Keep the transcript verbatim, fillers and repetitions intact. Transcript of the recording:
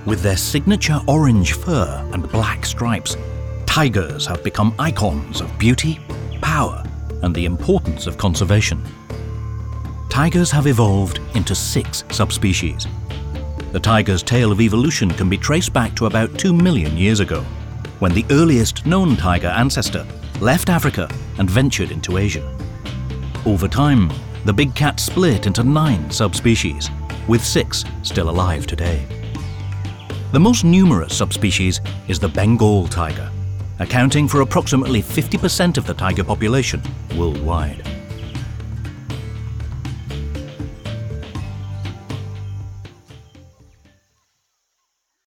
With their signature orange fur and black stripes, tigers have become icons of beauty, power, and the importance of conservation. Tigers have evolved into six subspecies. The tiger's tale of evolution can be traced back to about two million years ago, when the earliest known tiger ancestor left Africa and ventured into Asia. Over time, the big cat split into nine subspecies, with six still alive today. The most numerous subspecies is the Bengal tiger, accounting for approximately fifty percent of the tiger population worldwide.